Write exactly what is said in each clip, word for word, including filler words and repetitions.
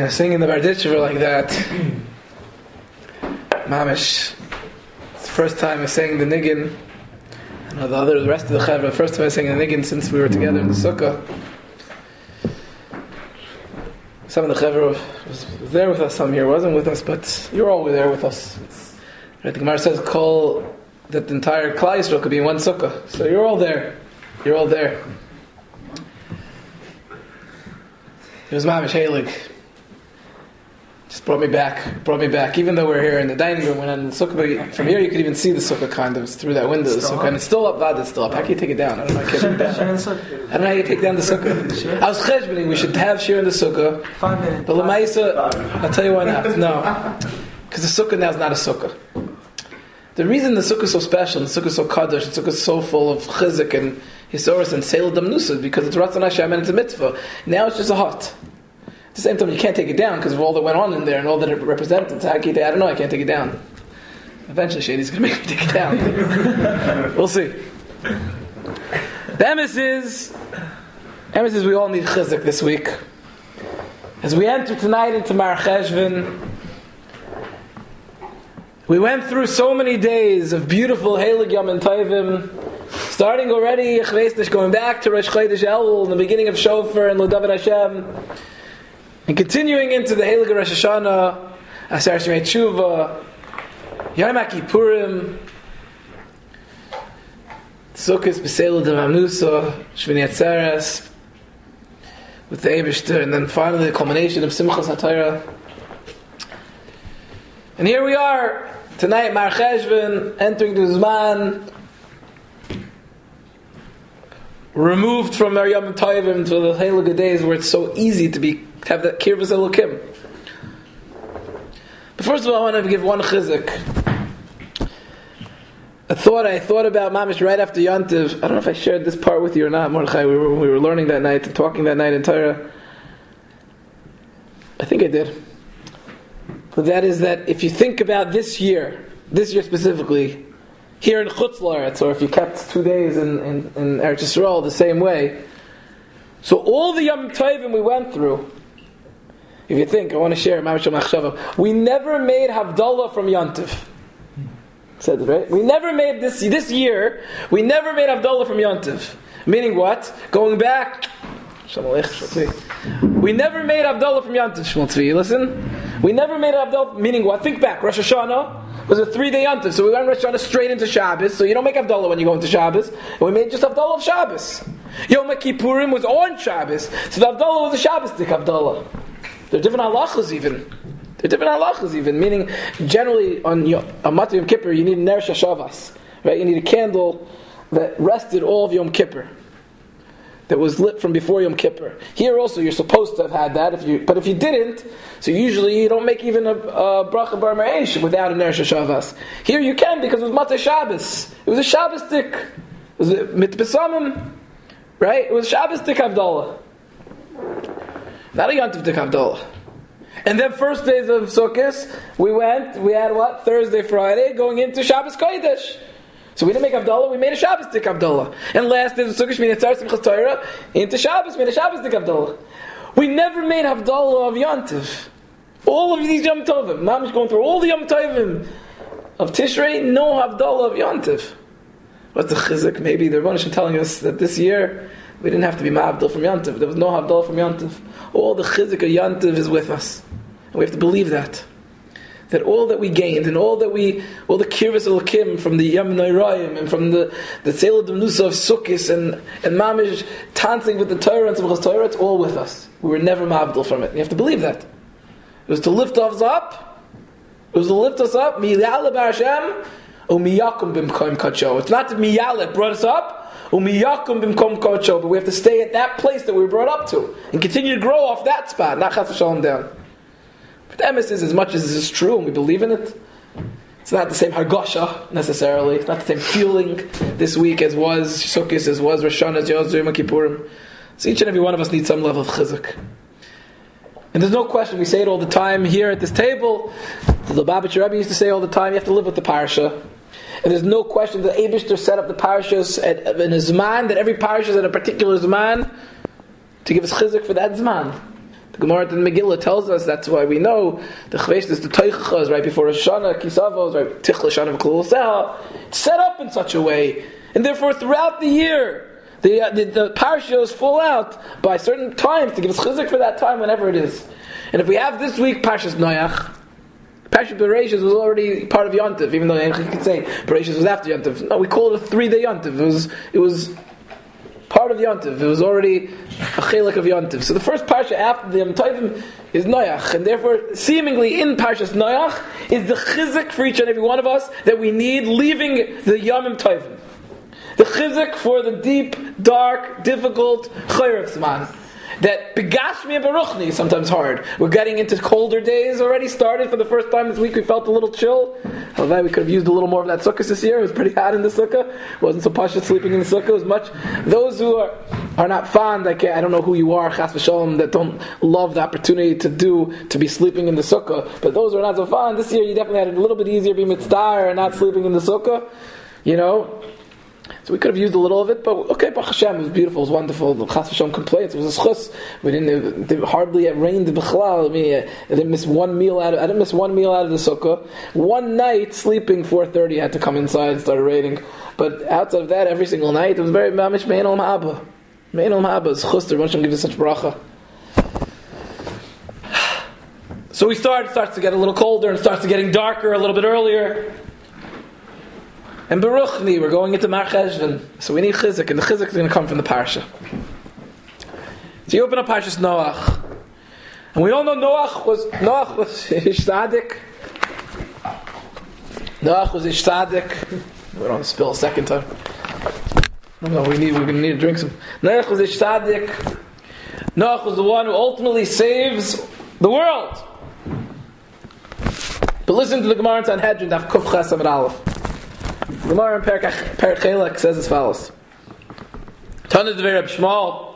You know, singing the Berditchever like that, mamish. It's the first time I sang the niggin. I know the other, the rest of the chevra. First time I sang the niggin since we were together in the sukkah. Some of the chevra was, was there with us, some here wasn't with us, but you're all there with us. Right, the Gemara says, "Call that the entire Klal Yisrael could be in one sukkah." So you're all there. You're all there. It was mamish heilig. Just brought me back, brought me back. Even though we're here in the dining room, when in the sukkah, from here you could even see the sukkah kind of through that window. The sukkah, and it's still up. Vad, it's still up. How can you take it down? I don't know. I can't take it down. I don't know how you take down the sukkah. I was cheshboning. We should have shir in the sukkah. Five minutes. But lemaisa, I'll tell you why not. No, because the sukkah now is not a sukkah. The reason the sukkah is so special, and the sukkah is so kaddish, the sukkah is so full of chizik and hisoris and seil damnusa, is because it's ratzon Hashem and it's a mitzvah. Now it's just a hut. At the same time, you can't take it down because of all that went on in there and all that it represented. So I, can't, I don't know, I can't take it down. Eventually, Shady's going to make me take it down. We'll see. The emes is, emes is we all need chizik this week. As we enter tonight into Mar Cheshvan, we went through so many days of beautiful Heilig Yom and Tovim, starting already, going back to Rosh Chodesh Elul, in the beginning of Shofar and L'David Hashem, and continuing into the Heilig Rosh Hashanah, Asar Shemei Tshuva, Yom HaKippurim, Sukkot B'Seil D'Manusa, Shmini Atzeres, with the Eibishter, and then finally the culmination of Simchas HaTorah. And here we are, tonight, Mar Cheshvan, entering the Zman, removed from our Yom Tovim to the Heilige days where it's so easy to be to have that Kirvas Elokim. But first of all, I want to give one chizik. A thought I thought about mamish right after Yontiv. I don't know if I shared this part with you or not, Mordechai. We were, we were learning that night and talking that night in Torah. I think I did. But that is that if you think about this year, this year specifically, here in Chutz La'aretz, or if you kept two days in, in, in Eretz Yisrael the same way, so all the Yom Tovim we went through, if you think, I want to share, we never made Havdalah from Yontiv. Said it, right? We never made this this year, we never made Havdalah from Yontiv. Meaning what? Going back, we never made Havdalah from Yontiv, Shmuel Tzvi. Listen, we never made Havdalah, meaning what? Think back, Rosh Hashanah was a three-day Yontiv, so we went Rosh Hashanah straight into Shabbos, so you don't make Havdalah when you go into Shabbos, and we made just Havdalah of Shabbos. Yom HaKippurim was on Shabbos, so the Havdalah was a Shabbos-dik Havdalah. There are different halachas even. There are different halachas even, meaning generally on Yom Yom Kippur you need Ner Shashavas, right? You need a candle that rested all of Yom Kippur, that was lit from before Yom Kippur. Here also you're supposed to have had that, if you, but if you didn't, so usually you don't make even a, a bracha bar me'esh without a Ner Shashavas. Here you can because it was Matzah Shabbos. It was a Shabbos-dik. It was a mitbesamim, right? It was Shabbos-dik Havdalah. Not a Yontiv-dik Havdalah. And then first days of Sukkot, we went, we had what? Thursday, Friday, going into Shabbos Kodesh. So we didn't make Havdalah, we made a Shabbos-dik Havdalah. And last day of Sukkot, Shmini Atzeres Simchas Torah, into Shabbos, made a Shabbos-dik Havdalah. We never made Havdalah of Yontiv. All of these Yom Tovim, Mamish going through all the Yom Tovim of Tishrei, no Havdalah of Yontiv. What's the chizik? Maybe the Rebbeinu Shem telling us that this year, we didn't have to be ma'avdal from Yontiv. There was no Havdalah from Yontiv. All the chizik of Yontiv is with us. And we have to believe that. That all that we gained, and all that we, all the kirvas elokim from the Yom Noirayim, and from the the Tzeilah D'Mnusa of Sukkis, and, and Mamish dancing with the Torah and Simchas Torah, it's all with us. We were never ma'avdal from it. And you have to believe that. It was to lift us up. It was to lift us up. Miyale bar Hashem, o miyakum b'mkoim kacho. It's not that miyale brought us up, Umiyakum b'mkom kocho, but we have to stay at that place that we were brought up to and continue to grow off that spot, not chas v'shalom down. But the emes is, as much as this is true and we believe in it, it's not the same hargasha necessarily. It's not the same feeling this week as was Sukkot, as was Rosh Hashanah, as was Yom Kippurim. So each and every one of us needs some level of chizuk. And there's no question, we say it all the time here at this table. The Lubavitcher Rebbe used to say all the time, you have to live with the parsha. And there's no question that Eibishter set up the parashas at, in a zman, that every parasha is at a particular zman to give us chizuk for that zman. The Gemara in Megillah tells us that's why we know the Chveshtis, the Teichacha is right before Rosh Hashanah, Kisavo is right, Tichla Shana V'Klul Seha. It's set up in such a way, and therefore throughout the year, the uh, the, the parsha is full out by certain times to give us chizuk for that time, whenever it is. And if we have this week Parshas Noach, Parshas Bereshis was already part of Yontif, even though you could say Bereshis was after Yontif. No, we call it a three-day Yontif. It was it was part of Yontif. It was already a chelik of Yontif. So the first parsha after the Yom Tovim is Noach, and therefore, seemingly in Parshas Noach is the chizuk for each and every one of us that we need leaving the Yom Tovim. The chizuk for the deep, dark, difficult Chayrev Zman. That begashmi and baruchni is sometimes hard. We're getting into colder days already. Started for the first time this week. We felt a little chill. Although we could have used a little more of that sukkah this year. It was pretty hot in the sukkah. It wasn't so pasha sleeping in the sukkah as much. Those who are, are not fond, I, can't, I don't know who you are, chas v'shalom, that don't love the opportunity to do to be sleeping in the sukkah. But those who are not so fond, this year you definitely had it a little bit easier being mitzvah and not sleeping in the sukkah. You know. So we could have used a little of it, but okay, Baruch Hashem, it was beautiful, it was wonderful. The Chas V'Shalom complaints, it was a schus. We didn't, it hardly it rained b'chlal. I mean, I didn't miss one meal out of, I didn't miss one meal out of the sukkah. One night, sleeping four thirty, I had to come inside and started raining. But outside of that, every single night, it was very mamish mein al ma'aba. Mein al ma'aba is chus, the Rosh Hashanah gives us such bracha. So we start, it starts to get a little colder, and starts to getting darker a little bit earlier. And Baruchni, we're going into Mar Cheshvan. So we need Chizuk, and the Chizuk is going to come from the Parsha. So you open up Parshas Noach. And we all know Noach was, Noach was Ish Tzaddik. Noach was Ish Tzaddik. We don't spill a second time. No, no, we need, we're going to need to drink some. Noach was Ish Tzaddik. Noach was the one who ultimately saves the world. But listen to the Gemara in Sanhedrin, Daf Kuf Ches Amud Aleph. The Gemara in Perek Chelek says as follows: Tana Devei Reb Shmuel,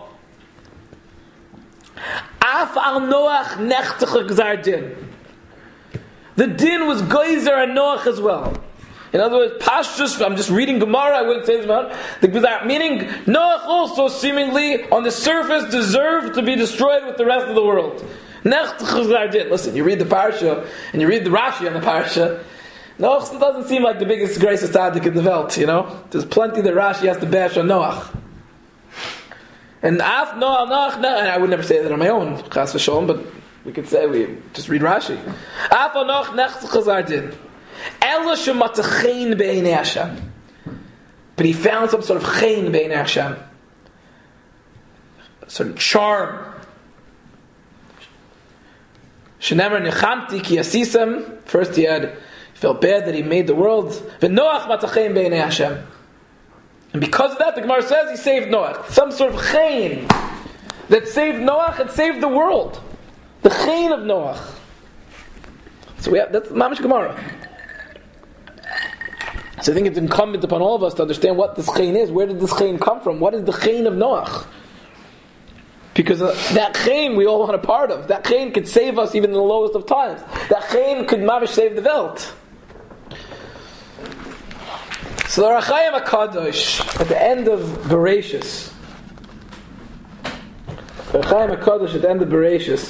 Af al Noach nechtach gzar din. The din was geyser on Noach as well. In other words, Pashtus, I'm just reading Gemara, I wouldn't say this about the gzar, meaning Noach also seemingly on the surface deserved to be destroyed with the rest of the world. Nechtach gzar din. Listen, you read the Parsha and you read the Rashi on the Parsha. Noach doesn't seem like the biggest greatest tzaddik in the world, you know. There's plenty that Rashi has to bash on Noach. And af Noach, Noach, Noach, and I would never say that on my own, chas v'sholom, but we could say, we just read Rashi. Af Noach nechtach gzar din. Ela shematachein be'einei Hashem. But he found some sort of chein be'einei Hashem. A sort of charm. Shenemer nechamti ki asisem. First he had He felt bad that he made the world. V'Noach matachem b'einei Hashem. And because of that, the Gemara says he saved Noach. Some sort of chein that saved Noach and saved the world. The chein of Noach. So we have, that's Mamish Gemara. So I think it's incumbent upon all of us to understand what this chein is. Where did this chein come from? What is the chein of Noach? Because uh, that chein we all want a part of. That chein could save us even in the lowest of times. That chein could mamish save the Welt. So the Rachayim HaKadosh, at the end of Bereshis, the Rachayim HaKadosh at the end of Bereshis,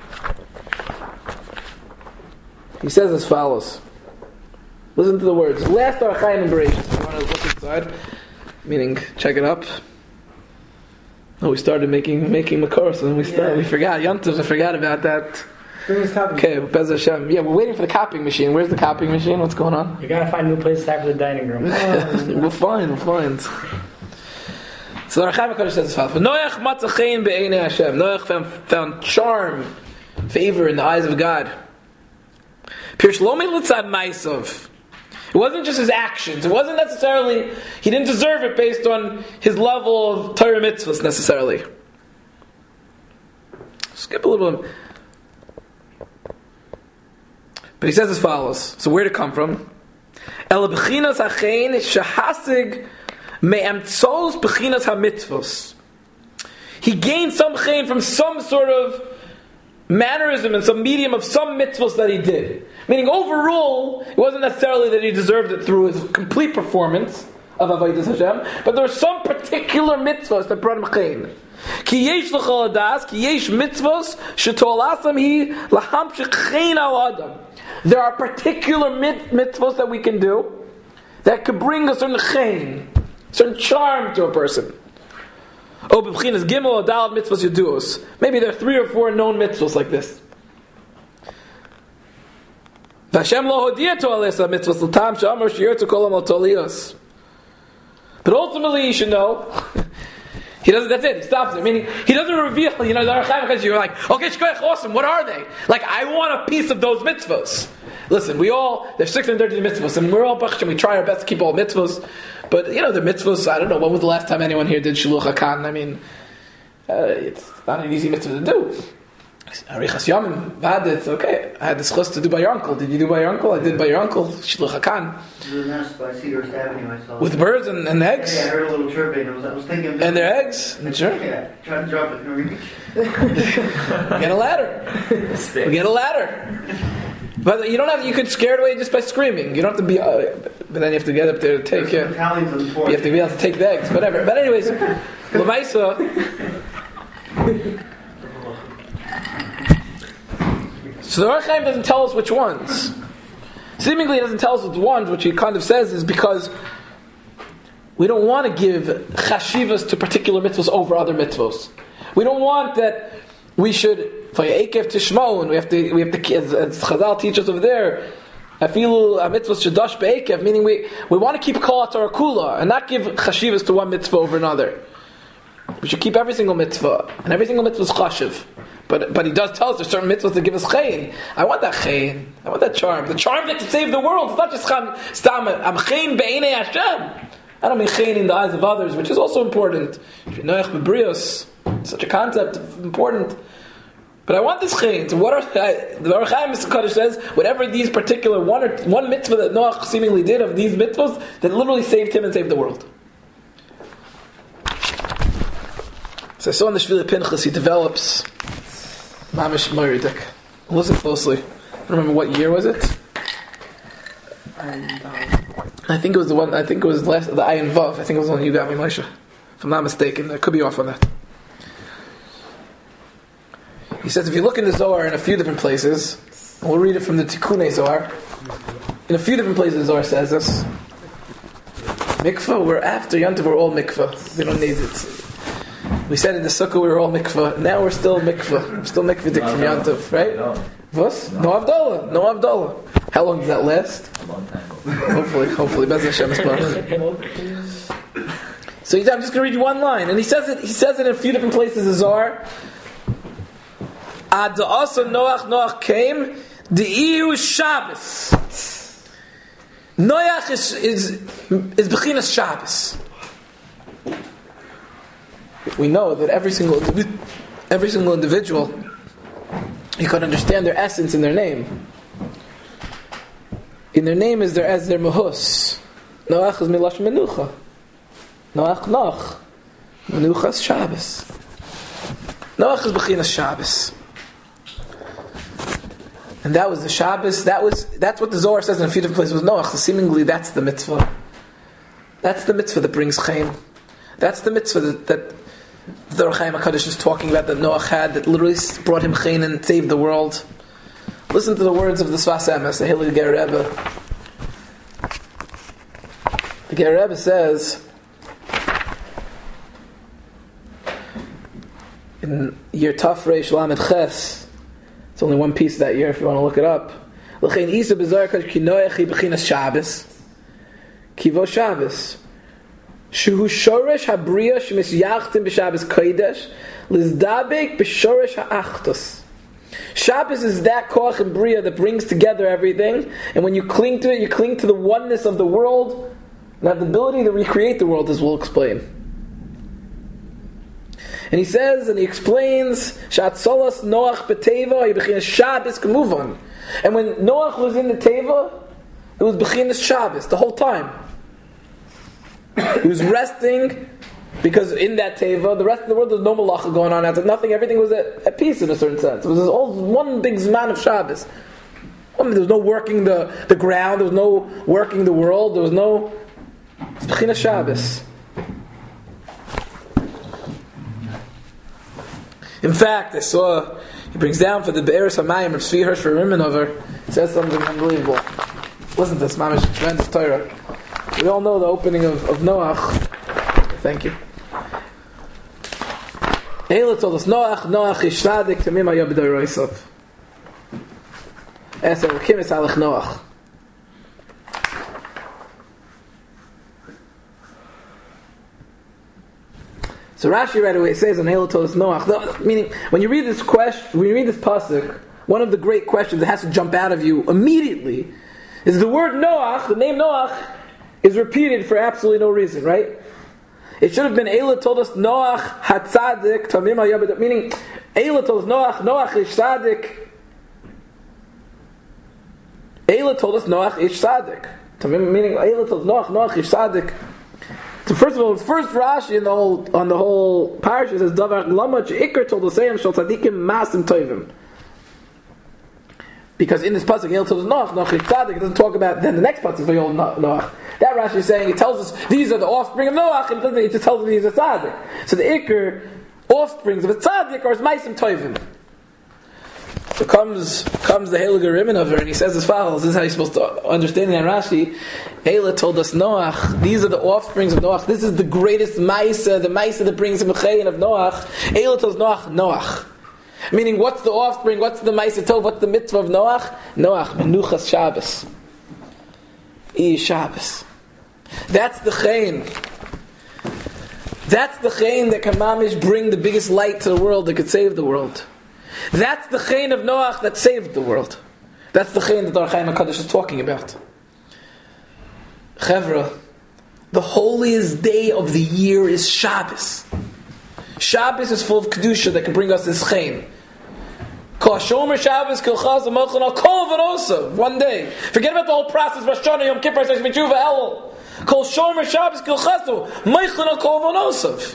he says as follows. Listen to the words. Last Rachayim in Bereshis. If you want to look inside, meaning check it up. Oh, we started making making Makoros and we started, yeah. we forgot Yontif. I forgot about that. Okay, Bez Hashem. Yeah, we're waiting for the copying machine. Where's the copying machine? What's going on? You gotta find a new place to have for the dining room. we'll find, we'll find. So the Rachayim HaKadosh says as follows: Noach matzachein be'einei Hashem. Noach found, found charm, favor in the eyes of God. Pirsh lo mitzad ma'asav. It wasn't just his actions. It wasn't necessarily, he didn't deserve it based on his level of Torah mitzvahs necessarily. Skip a little bit. But he says as follows. So where did it come from? El b'chinas hachein shehasig me'emtzos b'chinas hamitzvos. He gained some chein from some sort of mannerism and some medium of some mitzvahs that he did. Meaning overall, it wasn't necessarily that he deserved it through his complete performance of Avodas Hashem, but there are some particular mitzvahs that brought him chen. Ki yesh l'chol hadas, ki yesh mitzvahs shetolasam hi lahamshich chen al adam. There are particular mit- mitzvahs that we can do that could bring a certain chen, certain charm to a person. Oh, b'bchinas gimel or dalad mitzvahs yaduos. Maybe there are three or four known mitzvahs like this. V'Hashem lo hodia to alesa mitzvahs l'tam she'amar she'yirtu kolam al tolios. But ultimately, you should know. He doesn't. That's it. He stops it. Meaning, he doesn't reveal. You know, the Archaim, because you're like, okay, shkoyach, awesome. What are they? Like, I want a piece of those mitzvahs. Listen, we all there's six hundred thirty mitzvahs, and we're all bachshim. We try our best to keep all mitzvahs, but you know, the mitzvahs. I don't know. When was the last time anyone here did shiluch hakan? I mean, uh, it's not an easy mitzvah to do. Arichas Yomim, Vadit, okay. I had this chus to do by your uncle. Did you do by your uncle? I did by your uncle. Shiluch hakan. By Cedar Avenue, I saw. With birds and, and eggs? Yeah, I heard a little chirping. I was, I was thinking. And their eggs? Sure. Yeah, trying to drop it. Get a ladder. Get a ladder. But you don't have. You can scare it away just by screaming. You don't have to be. Uh, but then you have to get up there to take. Uh, you have to be able to take the eggs. Whatever. But anyways, Lamaisa. So the Orach Chaim doesn't tell us which ones. Seemingly, he doesn't tell us which ones. Which he kind of says is because we don't want to give chashivas to particular mitzvahs over other mitzvahs. We don't want that. We should. For Eikev Tishmo, and we have to, we have to, as, as Chazal teaches over there, I feel a mitzvah shadash be'ekev, meaning we, we want to keep kol Torah kula, and not give chashivas to one mitzvah over another. We should keep every single mitzvah, and every single mitzvah is chashiv. But but he does tell us there's certain mitzvahs that give us chen. I want that chen. I want that charm. The charm that to save the world. It's not just chan, stam, I'm chen be'enei Hashem. I don't mean chen in the eyes of others, which is also important. Noach b'brios, such a concept, important. But I want this chen. So what are the Orach Chaim Kaddish says? Whatever these particular one or one mitzvah that Noach seemingly did of these mitzvahs that literally saved him and saved the world. So I saw in the Shvili Pinchas he develops Mamish Moiridik. Listen closely. I don't remember what year was it. I think it was the one. I think it was the last the Ayin Vav. I think it was the one you got me, Moshe. If I'm not mistaken, I could be off on that. He says if you look in the Zohar in a few different places, and we'll read it from the Tikkunei Zohar. In a few different places, the Zohar says this. Mikvah, we're after Yantav, we're all mikvah. We don't need it. We said in the Sukkah we were all mikvah. Now we're still mikvah. We're still mikvadik from Yantav, right? What? No Avdallah. No Avdallah. How long does that last? A long time. Hopefully, hopefully. Bez Hashem Yisparach. So I'm just going to read you one line. And he says it He says it in a few different places in the Zohar. Ad also Noach Noach came, the Iu Shabbos. Noach is is is Bechinas Shabbos. We know that every single every single individual, you can understand their essence in their name. In their name is their as their mahus. Noach is milash menucha. Noach Noach. Menucha is Shabbos. Noach is Bechinas Shabbos. And that was the Shabbos. That was that's what the Zohar says in a few different places with Noach. So seemingly, that's the mitzvah. That's the mitzvah that brings chaim. That's the mitzvah that, that the Orach Chaim HaKadosh is talking about that Noach had, that literally brought him chaim and saved the world. Listen to the words of the Sfas Emes, the Heilige Ger Rebbe. The Ger Rebbe says in year Taf Reish Lamed Ches. It's only one piece of that year if you want to look it up. L'chein isa b'zar kadosh ki Noach hi b'chinas Shabbos. Kivo Shabbos. Shehu shoresh habriya shemisyachtim b'Shabbos kodesh lizdabek b'shoresh ha'achtos. Shabbos is that koach and bria that brings together everything, and when you cling to it, you cling to the oneness of the world and have the ability to recreate the world, as we'll explain. And he says, and he explains, Shat Solas Noach B'Teva, Bechinas Shabbos K'muvan. And when Noach was in the Teva, it was Bechinas Shabbos the whole time. He was resting, because in that Teva, the rest of the world, there was no malacha going on. After nothing, everything was at, at peace in a certain sense. It was all one big zman of Shabbos. I mean, there was no working the, the ground, there was no working the world, there was no It's B'china Shabbos. In fact, I saw, he brings down for the Be'eres HaMayim of Tzvi Hirsch for Rimanover, he says something unbelievable. Listen to this, mamish, tremendous Torah. We all know the opening of, of Noach. Thank you. Eila told us, Noach, Noach ish tzadik tamim haya b'dorei sof. Es Elokim es halach Noach. So Rashi right away says on Eila told us Noach, meaning when you read this question, when you read this pasuk, one of the great questions that has to jump out of you immediately is the word Noach, the name Noach, is repeated for absolutely no reason, right? It should have been Eila told us Noach hatzadik tamim hayabed, meaning Eila told us Noach, Noach ish tzadik. Eila told us Noach ish tzadik. Tamim meaning Eila told us Noach, Noach ish tzadik. So first of all, the first Rashi in the whole on the whole parsha says Davar Lama Ikar told us saying Shal Tzadikim Masim Tovim. Because in this pasuk, Eila told us Noach, Noach ish tzadik. It doesn't talk about then the next pasuk for Noach. That Rashi is saying, it tells us these are the offspring of Noach, and it just tells us he's a tzaddik. So the Iker offsprings of a tzaddik are Maisim Tovim. So comes comes the Heilige Rimanover, and he says as follows, this is how you're supposed to understand that Rashi. Eila told us Noach, these are the offsprings of Noach, this is the greatest Maisa, the Maisa that brings him a chayin of Noach. Eila tells Noach, Noach. Meaning, what's the offspring, what's the Maisa Tov, what's the mitzvah of Noach? Noach, Menuchas Shabbos. I Shabbos. That's the chayin. That's the chayin that can mamish bring the biggest light to the world that could save the world. That's the chayin of Noach that saved the world. That's the chayin that Or Chaim HaKadosh is talking about. Chevra, the holiest day of the year is Shabbos. Shabbos is full of kedusha that can bring us this chayin. One day. Forget about the whole process. Rosh Hashanah, Yom Kippur, Tshuva, Elul. Kol Shomer Shabbos Kilchasu. Meichlin Kol Vonosov.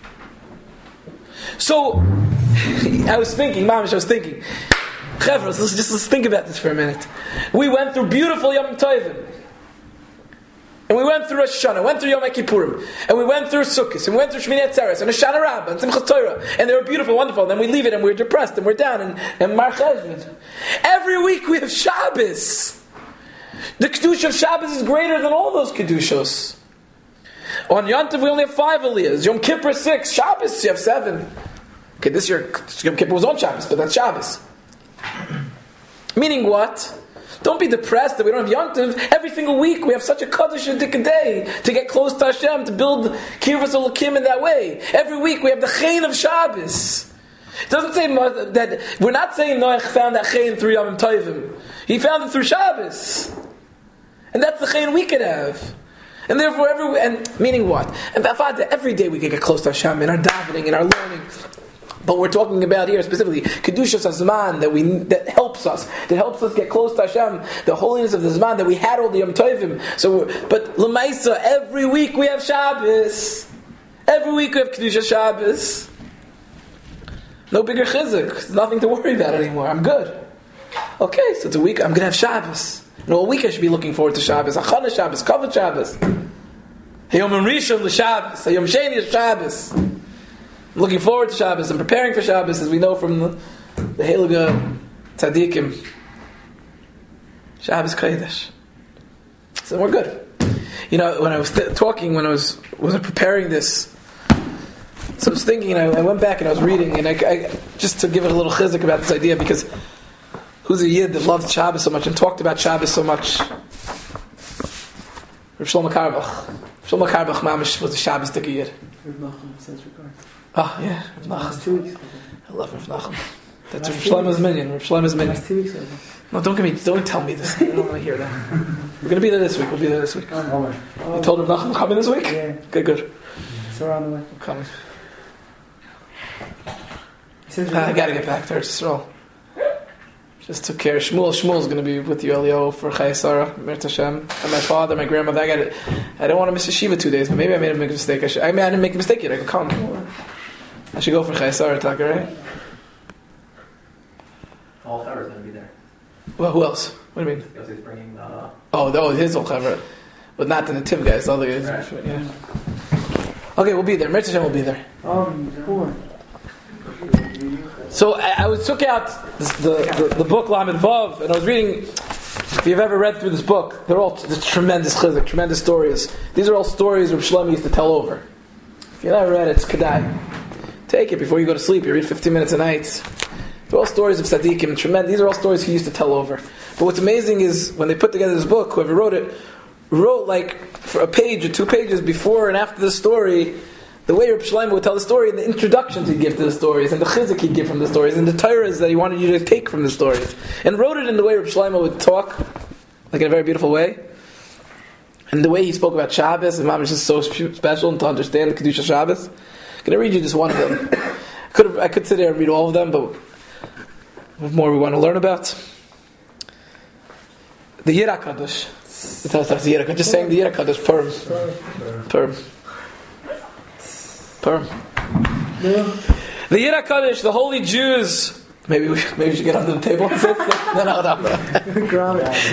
So, I was thinking, Mamish, I was thinking, Chevra, let's just let's think about this for a minute. We went through beautiful Yom Tovim. And we went through Rosh Hashanah, went through Yom Kippurim, and we went through Sukkot, and we went through Shmini Atzeres, and Hoshana Rabbah, and Simchas Torah, and they were beautiful, wonderful, and then we leave it, and we're depressed, and we're down, and, and Mar Cheshvan. Every week we have Shabbos. The Kedusha of Shabbos is greater than all those Kedushos. On Yom Tov we only have five Aliyahs, Yom Kippur six, Shabbos you have seven. Okay, this year Yom Kippur was on Shabbos, but that's Shabbos. Meaning what? Don't be depressed that we don't have Yom Tov. Every single week we have such a Kaddish and day to get close to Hashem, to build Kirvas Elokim in that way. Every week we have the Chayin of Shabbos. It doesn't say that, we're not saying Noach found that Chayin through Yom Tovim. He found it through Shabbos. And that's the Chayin we could have. And therefore, every, and meaning what? And every day we can get close to Hashem in our davening, in our learning. But we're talking about here specifically Kedushas HaZman that we that helps us, that helps us get close to Hashem, the holiness of the Zman that we had all the Yom Tovim. So, but L'maisa, every week we have Shabbos, every week we have Kedushas Shabbos. No bigger chizuk, there's nothing to worry about anymore. I'm good. Okay, so it's a week. I'm going to have Shabbos, and all week I should be looking forward to Shabbos. Achana Shabbos, Kavod Shabbos, Hayom Rishon l'Shabbos, Hayom Sheni l'Shabbos. I'm looking forward to Shabbos and preparing for Shabbos, as we know from the, the Heilige Tzadikim. Shabbos Kodesh. So we're good. You know, when I was th- talking, when I was was preparing this, so I was thinking, I, I went back and I was reading, and I, I just to give it a little chizuk about this idea, because who's a yid that loved Shabbos so much and talked about Shabbos so much? Rav Shlomo Karbach. Shlomo Karbach Mamish was a Shabbos Dika yid. Oh, yeah, Rav Nachum. I love Rav Nachum. That's Rav Shlomo's minion. Rav Shlomo's minion. Two weeks ago. No, don't give me. Don't tell me this. I don't want to hear that. We're going to be there this week. We'll be there this week. Oh, oh. You told Rav Nachum coming this week? Yeah. Good, good. It's around the way. I'm coming. Uh, I got to get back there. Just roll. Just took care of Shmuel. Shmuel's going to be with you, Elio, for Chayei Sarah, Mirat Hashem, and my father, my grandmother. I got it. I don't want to miss yeshiva two days, but maybe I made a make a mistake. I, should, I mean, I didn't make a mistake yet. I could come. I should go for Chayei Sarah, Tucker, right? All Chavar's going to be there. Well, who else? What do you mean? Because he's bringing the... Oh, no, his whole Chavar. But not the Nativ guys, the other guys. Right. Yeah. Okay, we'll be there. Mirza Hashem will be there. Um, poor. So I, I was took out this, the, the the book Lamed Vav, and I was reading. If you've ever read through this book, they're all the tremendous chizuk, tremendous stories. These are all stories Reb Shlomo used to tell over. If you never read it, it's kedai. Take it before you go to sleep. You read fifteen minutes a night. They're all stories of tzaddikim. Tremendous. These are all stories he used to tell over. But what's amazing is when they put together this book, whoever wrote it wrote like for a page or two pages before and after the story, the way Reb Shlomo would tell the story and the introductions he'd give to the stories and the chizuk he'd give from the stories and the Torahs that he wanted you to take from the stories. And wrote it in the way Reb Shlomo would talk, like in a very beautiful way. And the way he spoke about Shabbos, and Mom is just so special and to understand the Kedusha Shabbos. I'm going to read you just one of them. I could, I could sit there and read all of them, but what more we want to learn about? The Yirah Kadosh. That's how it starts, the Yirah Kadosh. Just saying the Yirah Kadosh, Purim. Purim. Purim. The Yirah Kadosh, the holy Jews. Maybe we, maybe we should get under the table and sit there. No, no, no. Grab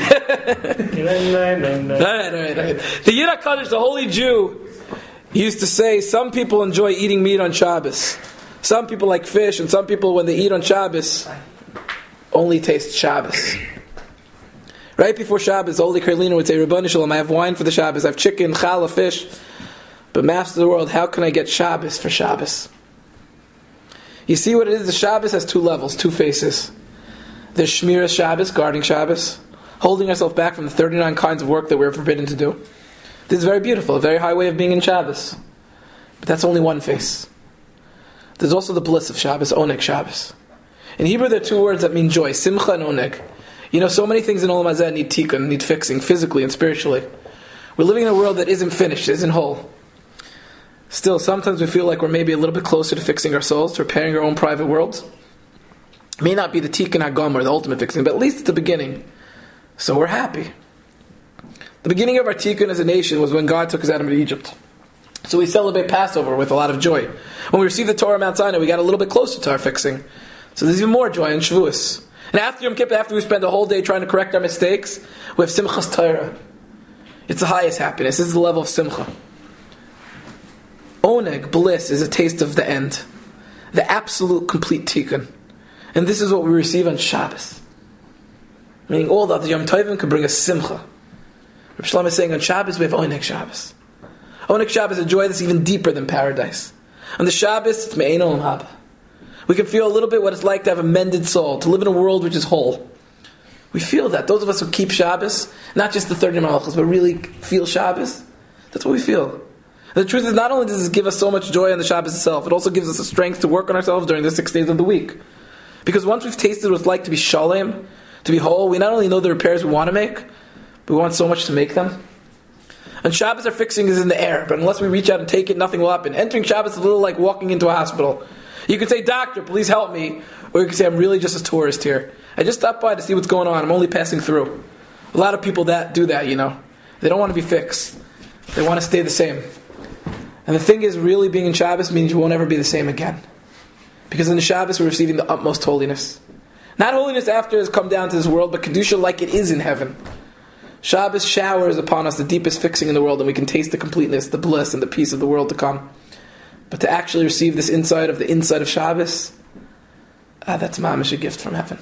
it. All right, all right, all right. The Yirah Kadosh, the holy Jew, used to say some people enjoy eating meat on Shabbos. Some people like fish, and some people, when they eat on Shabbos, only taste Shabbos. Right before Shabbos, the holy Karlina would say, Rabbanu Shalom, I have wine for the Shabbos, I have chicken, challah, fish, but Master of the world, how can I get Shabbos for Shabbos? You see what it is? The Shabbos has two levels, two faces. There's Shmiras Shabbos, guarding Shabbos, holding ourselves back from the thirty-nine kinds of work that we're forbidden to do. This is very beautiful, a very high way of being in Shabbos. But that's only one face. There's also the bliss of Shabbos, Oneg Shabbos. In Hebrew there are two words that mean joy, Simcha and Oneg. You know, so many things in Olam Hazeh need tikkun, need fixing, physically and spiritually. We're living in a world that isn't finished, isn't whole. Still, sometimes we feel like we're maybe a little bit closer to fixing our souls, to repairing our own private worlds. It may not be the tikkun hagam or the ultimate fixing, but at least it's the beginning. So we're happy. The beginning of our tikkun as a nation was when God took us out of Egypt. So we celebrate Passover with a lot of joy. When we receive the Torah on Mount Sinai, we got a little bit closer to our fixing. So there's even more joy in Shavuos. And after Yom Kippur, after we spend the whole day trying to correct our mistakes, we have Simchas Torah. It's the highest happiness. This is the level of Simcha. Oneg, bliss, is a taste of the end. The absolute, complete tikkun. And this is what we receive on Shabbos. Meaning all the other Yom Tovim can bring us Simcha. Reb Shlomo is saying on Shabbos we have Oneg Shabbos. Oneg Shabbos is a joy that's even deeper than paradise. On the Shabbos, it's Me'ein Olam Haba. We can feel a little bit what it's like to have a mended soul, to live in a world which is whole. We feel that. Those of us who keep Shabbos, not just the thirty malachos, but really feel Shabbos, that's what we feel. And the truth is, not only does this give us so much joy on the Shabbos itself, it also gives us the strength to work on ourselves during the six days of the week. Because once we've tasted what it's like to be shalem, to be whole, we not only know the repairs we want to make, but we want so much to make them. And Shabbos, our fixing is in the air, but unless we reach out and take it, nothing will happen. Entering Shabbos is a little like walking into a hospital. You can say, doctor, please help me. Or you can say, I'm really just a tourist here. I just stopped by to see what's going on. I'm only passing through. A lot of people that do that, you know. They don't want to be fixed. They want to stay the same. And the thing is, really being in Shabbos means you won't ever be the same again. Because in the Shabbos we're receiving the utmost holiness. Not holiness after it's come down to this world, but Kedusha like it is in heaven. Shabbos showers upon us the deepest fixing in the world, and we can taste the completeness, the bliss, and the peace of the world to come. But to actually receive this insight of the inside of Shabbos, ah, that's mamish, a gift from heaven.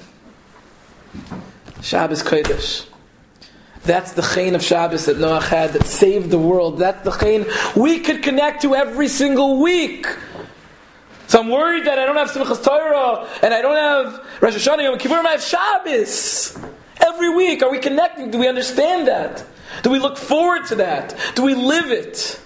Shabbos Kodesh. That's the chain of Shabbos that Noach had that saved the world. That's the chain we could connect to every single week. So I'm worried that I don't have Simchas Torah and I don't have Rosh Hashanah, Yom Kippur, I have Shabbos. Every week, are we connecting? Do we understand that? Do we look forward to that? Do we live it?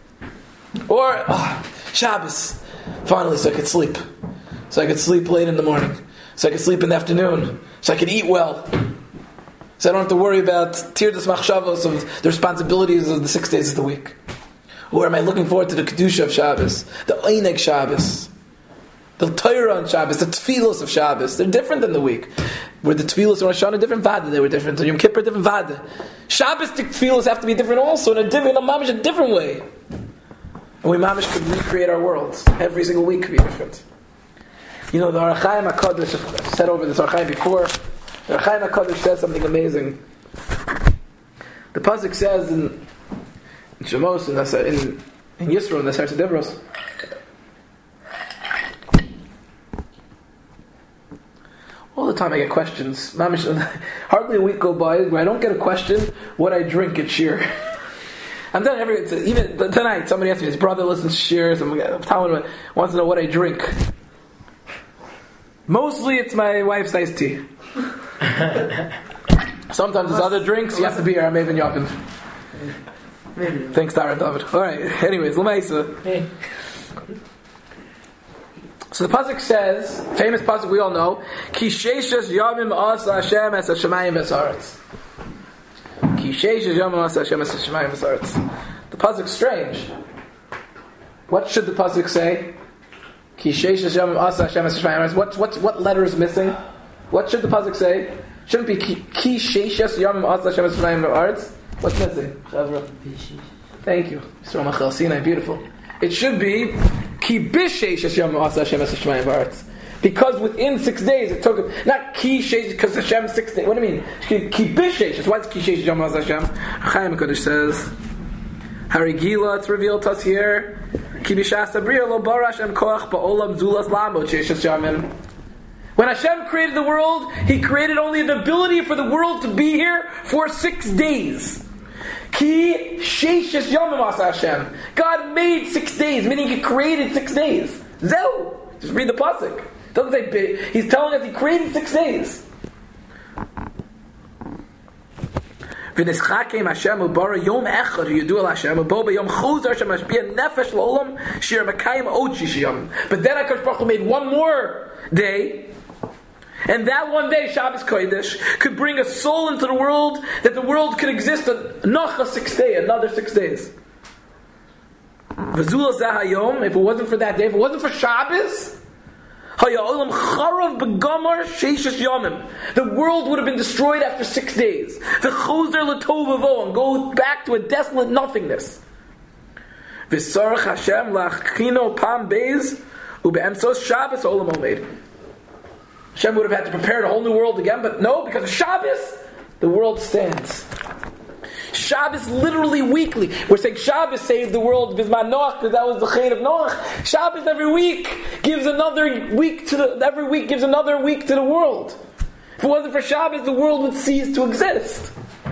Or, oh, Shabbos. Finally, so I could sleep. So I could sleep late in the morning. So I could sleep in the afternoon. So I could eat well. So I don't have to worry about tirdas machshavos of the responsibilities of the six days of the week. Or am I looking forward to the Kedusha of Shabbos? The Oneg Shabbos. The Torah on Shabbos. The Tfilos of Shabbos. They're different than the week. Where the Tfilos on Rosh Hashanah, different Vada, they were different. On Yom Kippur, different Vada. Shabbos, the Tfilos have to be different also, in a different, in a mamish, a different way. And we mamish could recreate our worlds. Every single week could be different. You know, the Ohr HaChaim HaKadosh, I've said over this Ohr HaChaim before, the Ohr HaChaim HaKadosh says something amazing. The pasuk says in Shemos in in in Yisro in the Sefer Dibros. All the time I get questions. Mamish, hardly a week go by where I don't get a question what I drink at Shir. I'm done every even tonight. Somebody asked me, his brother listens to Shir. Somebody wants to know what I drink. Mostly it's my wife's iced tea. Sometimes there's other drinks. You have to be here. I'm Evan Yavin. Thanks, Dara David. Alright, anyways, Lamaisa. Hey. So the pasuk says, famous pasuk we all know, Ki sheishes yamim asa Hashem es hashemayim v'saretz. Ki sheishes yamim asa Hashem es hashemayim v'saretz. The pasuk's strange. What should the pasuk say? Ki sheishes yamim asa Hashem es hashemayim v'saretz. What what what letter is missing? What should the pasuk say? Shouldn't be Ki ki sheishes yamim asa Hashem es hashemayim v'saretz. What's missing? Thank you. Yisrael Machal Sinai, beautiful. It should be Ki bishesh Hashem asa Hashem es hashemayim v'aretz. Because within six days it took him, not Ki shesh, because Hashem six days. What do you mean? Ki bishesh. Why is Ki shesh Hashem asa Hashem? Chaim HaKadosh says, Harigila, it's revealed to us here. Ki bishas abriya lo bara Hashem koach ba'olam zulas lamot shesh Hashem. When Hashem created the world, He created only the ability for the world to be here for six days. Ki sheishes yomim asa Hashem. God made six days, meaning He created six days. Zeu. Just read the pasuk. It doesn't say big. He's telling us He created six days. V'nischakem Hashem ubara yom echad yudu al Hashem ubo b'yom chuzar Hashem mashpia nefesh l'olam shir makayim od shishiyam. But then HaKadosh Baruch Hu made one more day. And that one day, Shabbos Kodesh, could bring a soul into the world, that the world could exist another six days, another six days. V'zula zahayom, if it wasn't for that day, if it wasn't for Shabbos, haya'olam charav b'gamar sheishes yomim. The world would have been destroyed after six days. The choser l'tovavo, and go back to a desolate nothingness. V'sarach Hashem la'achkino pam beis, u'be'emsos Shabbos olam omeid. Hashem would have had to prepare a whole new world again, but no, because of Shabbos, the world stands. Shabbos literally weekly. We're saying Shabbos saved the world Bizman Noach because that was the chain of Noach. Shabbos every week gives another week to the every week gives another week to the world. If it wasn't for Shabbos, the world would cease to exist.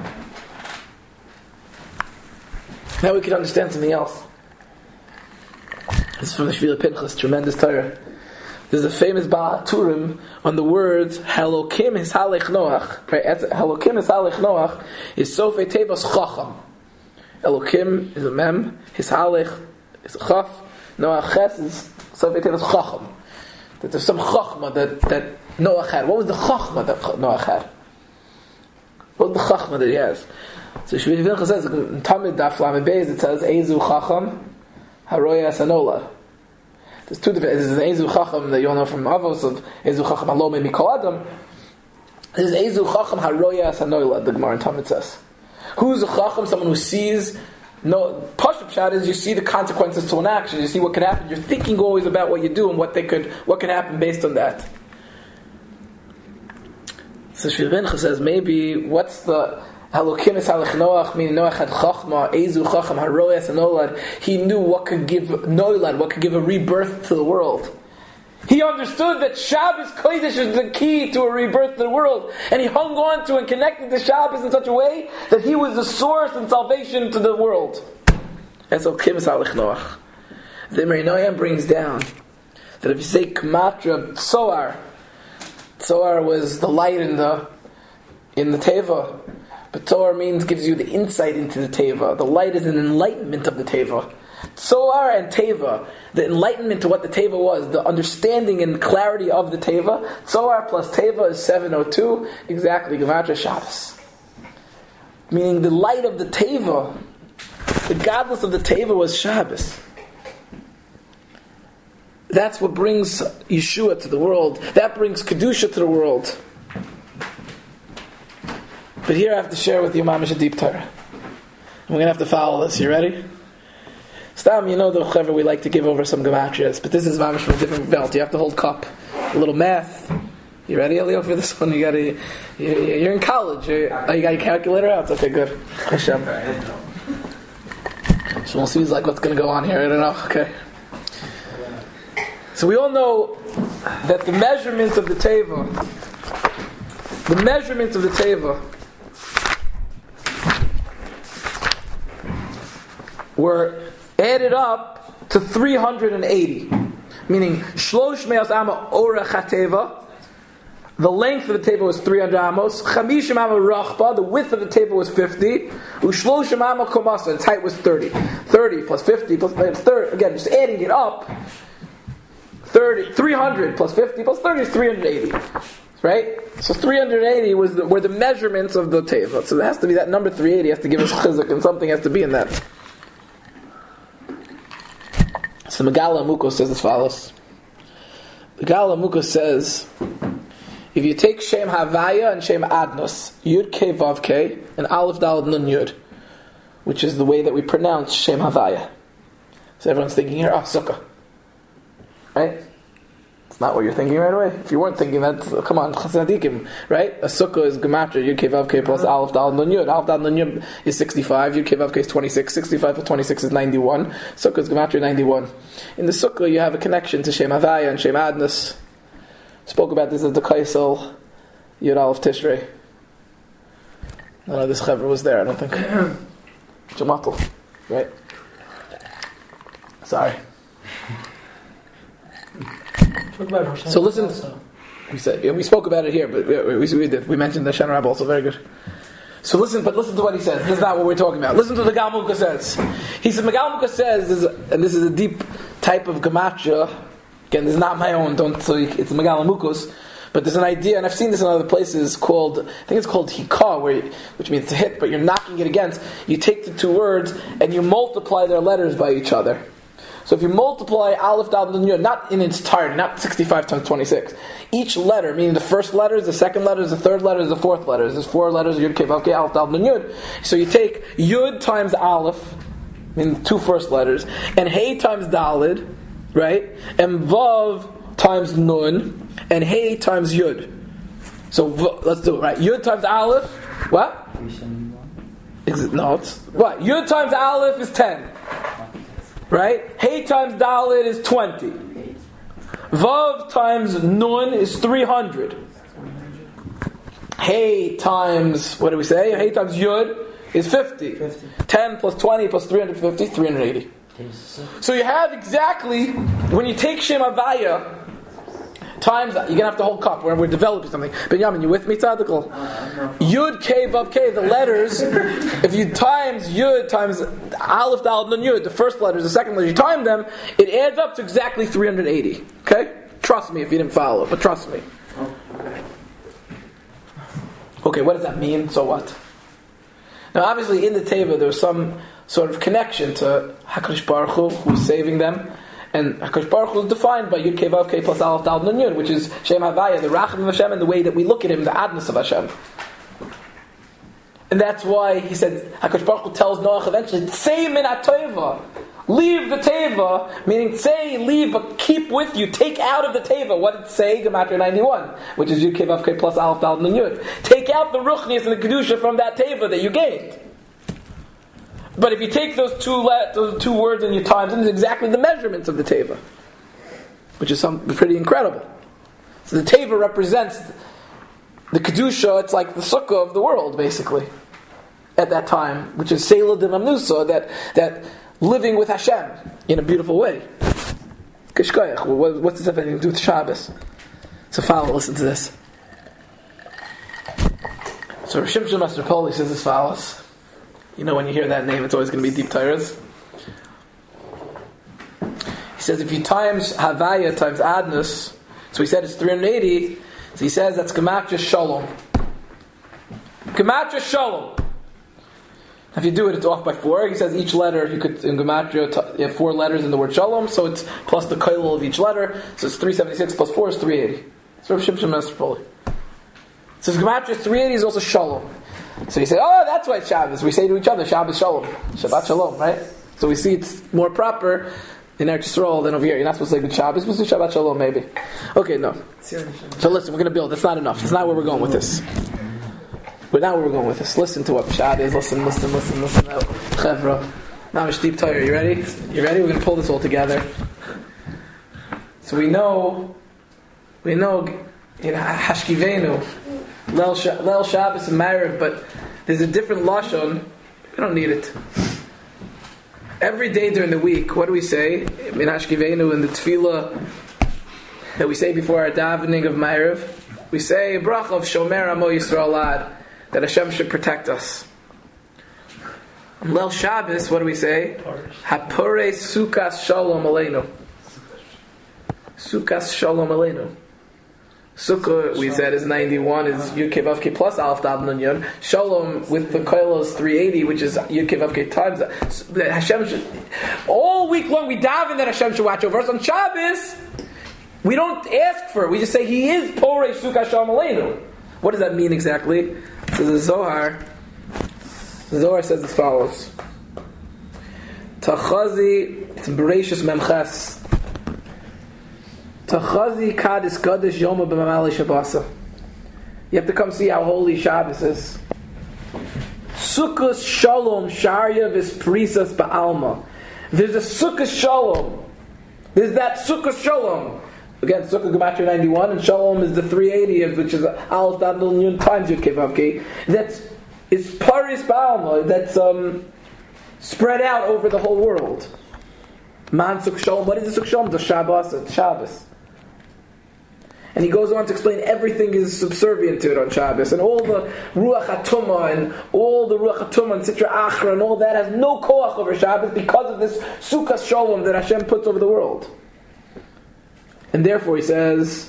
Now we can understand something else. This is from the Shvila Pinchas, tremendous Torah. There's a famous Ba'aturim on the words Halokim is Halech Noach. Right? Halokim is Halech Noach is Sofei Tevos Chacham. Elokim is a mem. His Halech is a chaf. Noach Ches is Sofei Tevos Chacham. That there's some Chachma that, that Noach had. What was the Chachma that Noach had? What was the Chachma that he has? So Shvili Pinchas says in Tamid Daf Lamed Beis it says Ezu Chacham Haroya Sanola. There's two different. This is Ezu Chacham that you all know from Avos of Ezu Chacham Alome Mikol Adam. This is Ezu Chacham Haroya Sanoila. The Gemara in Talmud says, who's a Chacham? Someone who sees. No, Pashup Pshat is you see the consequences to an action. You see what could happen. You're thinking always about what you do and what they could, what could happen based on that. So Shvili Pinchas says maybe what's the Halokim is Halech Noach, meaning Noach had Chachma, Ezu Chacham, Haroyas and Olad. He knew what could give Noilad, what could give a rebirth to the world. He understood that Shabbos Kodesh is the key to a rebirth to the world. And he hung on to and connected to Shabbos in such a way that he was the source and salvation to the world. That's Halokim is Halech Noach. The Merinoyam brings down that if you say Kmatra Tzoar, Tzoar was the light in the in the Teva. But Tzoar means gives you the insight into the Teva. The light is an enlightenment of the Teva. Tzoar and Teva, the enlightenment to what the Teva was, the understanding and clarity of the Teva. Tzoar plus Teva is seven oh two, exactly, Gematria Shabbos. Meaning the light of the Teva, the godless of the Teva was Shabbos. That's what brings Yeshua to the world. That brings Kedusha to the world. But here I have to share with you Mamish a deep Torah. And we're going to have to follow this. You ready? Stam, you know the Chaver we like to give over some gematrias, but this is Mamish from a different belt. You have to hold cup. A little math. You ready, Elio, for this one? You got to, you're in college. You're, oh, you got your calculator out? Okay, good. Hashem. Shmuel seems like what's going to go on here. I don't know. Okay. So we all know that the measurement of the teva, the measurement of the teva, were added up to three hundred eighty, meaning shlosh me'as ama orech hateva. The length of the table was three hundred amos. Chamishim ama rachba. The width of the table was fifty. Ushloshim ama komasa. Its height was thirty. Thirty plus fifty plus thirty. Again, just adding it up. Thirty, three hundred plus fifty plus thirty is three hundred eighty. Right? So three hundred eighty was the, were the measurements of the teva. So there has to be that number three eighty has to give us chizuk, and something has to be in that. So Megala Amuko says as follows. Megala Amuko says, if you take Shem Havaya and Shem Adnos, Yud K Vav K, and Aleph Daled Nun Yud, which is the way that we pronounce Shem Havaya. So everyone's thinking here, ah, oh, Sukkah. Right? It's not what you're thinking right away. If you weren't thinking that, come on, Chasadikim, right? A Sukkah is Gematria, Yud K Vav K plus Aleph Daled Nun Yud. Aleph Daled Nun Yud is sixty-five, Yud K Vav K is twenty-six, sixty-five plus twenty-six is ninety-one. Sukkah is Gematria ninety-one. In the Sukkah you have a connection to Shem Havaya and Shem Adnos. Spoke about this at the Kaisel Yud Aleph Tishrei. None of this Chevra was there, I don't think. Jamatul, right? Sorry. So listen, we said yeah, we spoke about it here, but we, we, we did. We mentioned the Shen Rab also, very good. So listen, but listen to what he says. This is not what we're talking about. Listen to what the Galmuka says. He said, Galmuka says, this is, and this is a deep type of gematria. Again, this is not my own. Don't so it's Megala Mukos, but there's an idea, and I've seen this in other places. Called I think it's called hikah, where you, which means to hit, but you're knocking it against. You take the two words and you multiply their letters by each other. So if you multiply Aleph Daled Nun Yud, not in its entirety, not sixty-five times twenty-six, each letter, meaning the first letter is the second letter is the third letter is the fourth letter. There's four letters, Yud Kei Vav Kei, Aleph Daled Nun Yud. So you take Yud times Aleph, meaning the two first letters, and Hey times Daled, right? And Vav times Nun, and Hey times Yud. So let's do it, right? Yud times Aleph, what? Is it, no, it's what? Yud times Aleph is ten. Right? Hey times Dalet is twenty. Vav times Nun is three hundred. Hey times, what do we say? Hey times Yud is fifty. fifty. ten plus twenty plus three hundred fifty, three hundred eighty. So you have exactly, when you take Shem Havaya times, you're going to have the whole cup where we're developing something. Benjamin, you with me, Tzadikal? Yud, K, Vav, K, the letters, if you times Yud times Aleph, Daled, Nun, Yud, the first letters, the second letters, you time them, it adds up to exactly three hundred eighty. Okay? Trust me if you didn't follow, but trust me. Okay, what does that mean? So what? Now obviously in the Teva there's some sort of connection to HaKadosh Baruch Hu, who's saving them. And HaKadosh Baruch Hu is defined by Yud Kei Vav Kei plus Aleph Daled Nun Yud, which is Shem Havaya, the Racham of Hashem, and the way that we look at Him, the Adnus of Hashem. And that's why he said, HaKadosh Baruch Hu tells Noach eventually, Tzei min ha-teva, leave the teva, meaning say, leave, but keep with you, take out of the teva. What did it say? Gematria ninety-one, which is Yud Kei Vav Kei plus Aleph Daled Nun Yud. Take out the Ruchnius and the Kedusha from that teva that you gained. But if you take those two le- those two words and you times them, it's exactly the measurements of the teva, which is something pretty incredible. So the teva represents the kedusha. It's like the sukkah of the world, basically, at that time, which is Selah de Mamnusa, that that living with Hashem in a beautiful way. Kishkoyach. What's this have anything to do with Shabbos? So follow. Listen to this. So Rav Shimshon Master Poli says as follows. You know, when you hear that name, it's always going to be deep Torahs. He says if you times Havaya times Adnus, so he said it's three hundred eighty, so he says that's Gematria Shalom. Gematria Shalom. If you do it, it's off by four. He says each letter, you could, in Gematria, you have four letters in the word Shalom, so it's plus the koilel of each letter, so it's three seventy-six plus four is three eighty. So Rav Shimshon Master Poli. So Gematria three eighty is also Shalom. So he said, oh, that's why it's Shabbos. We say to each other, Shabbos Shalom. Shabbat Shalom, right? So we see it's more proper in Eretz Yisrael than over here. You're not supposed to say good Shabbos, but Shabbat Shalom maybe. Okay, no. So listen, we're going to build. That's not enough. That's not where we're going with this. But now where we're going with this. Listen to what Pshat is. Listen, listen, listen, listen. Chevra. Mamish deep Torah. You ready? You ready? We're going to pull this all together. So we know, we know, you know, Hashkivenu, Leil Shabbos and Ma'ariv, but there's a different lashon. We don't need it. Every day during the week, what do we say? In Hashkivenu, in the tefillah that we say before our davening of Ma'ariv, we say a bracha of Shomer Amo Yisrael Ad, that Hashem should protect us. On Leil Shabbos, what do we say? Hapore Sukas Shalom Aleinu. Sukas Shalom Aleinu. Sukkah, we said, is ninety-one, is Yud Kei Vav Kei plus Alef Dav Nun Yud. Shalom with the Koil is three eighty, which is Yud Kei Vav Kei times that. Hashem should, all week long we daven that Hashem should watch over us. On Shabbos, we don't ask for it. We just say He is Porei Sukas Shalom Aleinu. What does that mean exactly? So the Zohar, the Zohar says as follows: Tachazi, it's Bereshis Memches. Tachazi Kadis Kaddish Yoma B'Mamali Shabbasa. You have to come see how holy Shabbos is. Sukkos Shalom Sharya V'Prisas Ba'alma. There's a Sukkos Shalom. There's that Sukkos Shalom. Again, Sukkah Gematria ninety-one, and Shalom is the three eighty, of which is Aleph Dav Nun Yud times Yud Kei Vav Kei. That's is Paris Ba'alma. That's um, spread out over the whole world. Man Sukkah Shalom. What is the Sukkah Shalom? The Shabbos. It's Shabbos. And he goes on to explain everything is subservient to it on Shabbos, and all the Ruach HaTumah and all the Ruach HaTumah and Sitra Achra and all that has no koach over Shabbos because of this Sukkah Shalom that Hashem puts over the world. And therefore he says,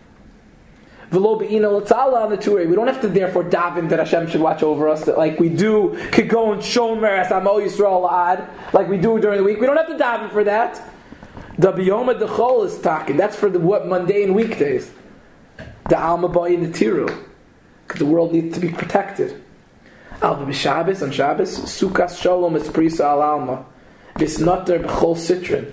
V'lo be'ina l'tzala on the Turei. We don't have to therefore daven that Hashem should watch over us, that like we do Kigon Shomer as Amo Yisrael Ad, like we do during the week. We don't have to daven for that. The biyoma dechol is taken. That's for the what mundane weekdays. The alma bayi netiru, because the world needs to be protected. Al b'Shabbos on Shabbos, sukas shalom is prisa al alma, bisnater b'chol sitrin.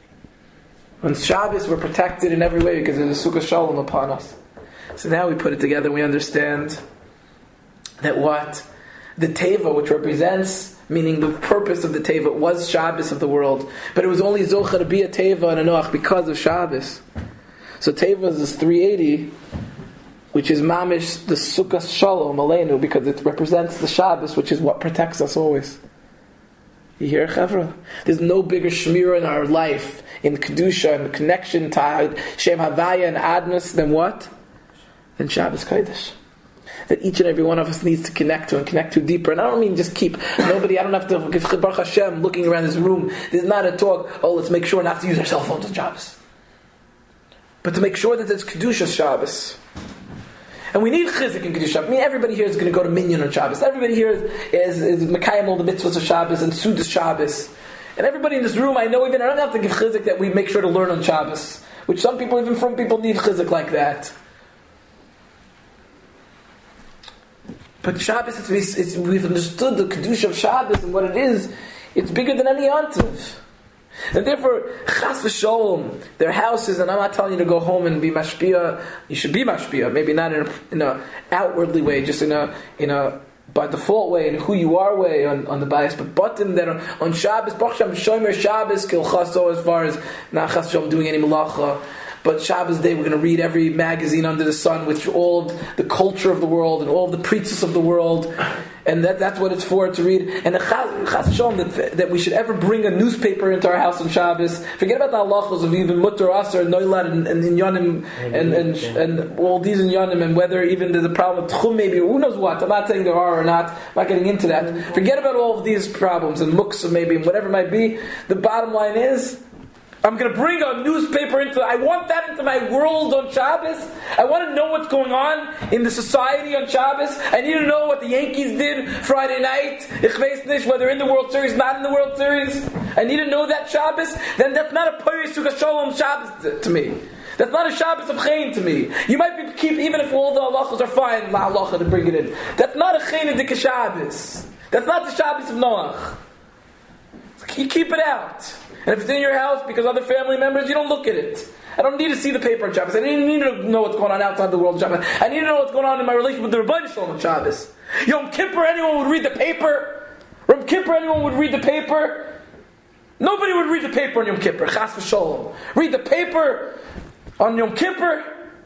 On Shabbos we're protected in every way because there's a sukas shalom upon us. So now we put it together and we understand that what the teva, which represents, meaning the purpose of the teva, was Shabbos of the world, but it was only zocha to be a teva and a noach because of Shabbos. So teva is three eighty, which is mamish the sukkah shalom aleinu, because it represents the Shabbos, which is what protects us always. You hear, Chavra? There's no bigger shmira in our life, in kedusha and connection to Shem Havaya and Adnus than what? Than Shabbos Kodesh. That each and every one of us needs to connect to and connect to deeper. And I don't mean just keep nobody. I don't have to give Baruch Hashem looking around this room. There's not a talk. Oh, let's make sure not to use our cell phones on Shabbos, but to make sure that there's kedusha Shabbos. And we need chizik in kedusha. I mean, everybody here is going to go to minyan on Shabbos. Everybody here is is mekayim all the mitzvahs of Shabbos and sudas Shabbos. And everybody in this room, I know, even I don't have to give chizik that we make sure to learn on Shabbos, which some people, even from people, need chizik like that. But Shabbos, it's, it's, we've understood the Kedusha of Shabbos and what it is. It's bigger than any Yontiv. And therefore, Chas v'Sholom, their houses, and I'm not telling you to go home and be mashpia. You should be mashpia, maybe not in a, in a outwardly way, just in a in a by default way, in who you are way on, on the bias, but button that on, on Shabbos, Baruch Hashem, Shomer Shabbos, Kil Chaso, as far as not Chas v'Sholom doing any malacha. But Shabbos day, we're going to read every magazine under the sun with all of the culture of the world and all of the preachers of the world, and that, that's what it's for, to read. And the Chas Shalom that, that we should ever bring a newspaper into our house on Shabbos. Forget about the halachos of even mutter, aser, noilad, and, and inyanim, and, and, and, and all these inyanim, and whether even there's a problem with tchum, maybe, who knows what. I'm not saying there are or not. I'm not getting into that. Forget about all of these problems, and muksa maybe, and whatever it might be. The bottom line is, I'm going to bring a newspaper into, I want that into my world on Shabbos. I want to know what's going on in the society on Shabbos. I need to know what the Yankees did Friday night, Ich weiß nicht, whether in the World Series, not in the World Series. I need to know that Shabbos. Then that's not a Pari Sukkah Shalom Shabbos to, to me. That's not a Shabbos of Chayin to me. You might be keep, even if all the halachas are fine, la halacha to bring it in. That's not a Chayin Dika Shabbos. That's not the Shabbos of Noach. You keep it out. And if it's in your house because other family members, you don't look at it. I don't need to see the paper on Shabbos. I don't need to know what's going on outside the world on Shabbos. I need to know what's going on in my relationship with the Rebbeinu Shalom on Shabbos. Yom Kippur, anyone would read the paper. Yom Kippur, anyone would read the paper. Nobody would read the paper on Yom Kippur. Chas v'sholom. Read the paper on Yom Kippur.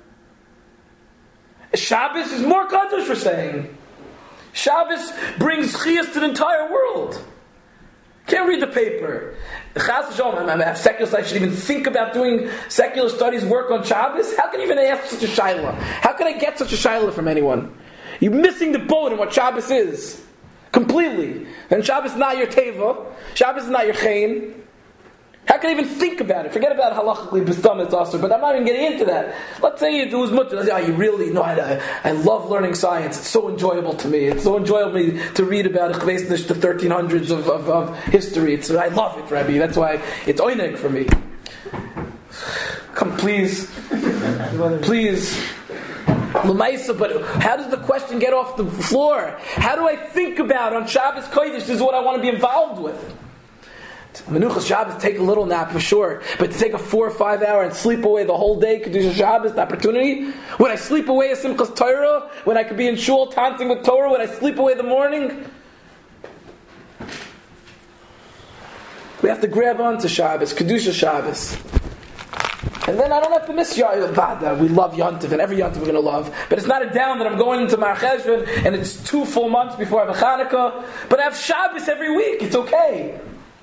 Shabbos is more kadosh, we're saying. Shabbos brings chiyas to the entire world. Can't read the paper. Chas v'sholom, I have secular studies, should even think about doing secular studies work on Shabbos? How can you even ask such a shaila? How can I get such a shaila from anyone? You're missing the boat in what Shabbos is. Completely. And Shabbos is not your teva. Shabbos is not your chayin. How can I even think about it? Forget about halachically b'stam it's also, but I'm not even getting into that. Let's say it was mutter. Let's say, oh, you really know. I, I love learning science. It's so enjoyable to me. It's so enjoyable to read about the thirteen hundreds of, of, of history. It's, I love it, Rabbi. That's why it's oineg for me. Come, please, please. L'maisa, but how does the question get off the floor? How do I think about on Shabbos Kodesh? This is what I want to be involved with. Menuchas Shabbos, take a little nap for sure, but to take a four or five hour and sleep away the whole day, Kedusha Shabbos, the opportunity. When I sleep away a Simchas Torah, when I could be in shul taunting with Torah, when I sleep away the morning, we have to grab onto Shabbos, Kedusha Shabbos. And then I don't have to miss Yontif. We love Yontif, and every Yontif we're going to love. But it's not a down that I'm going into Mar Cheshvan, and it's two full months before I have a Chanukah. But I have Shabbos every week. It's okay.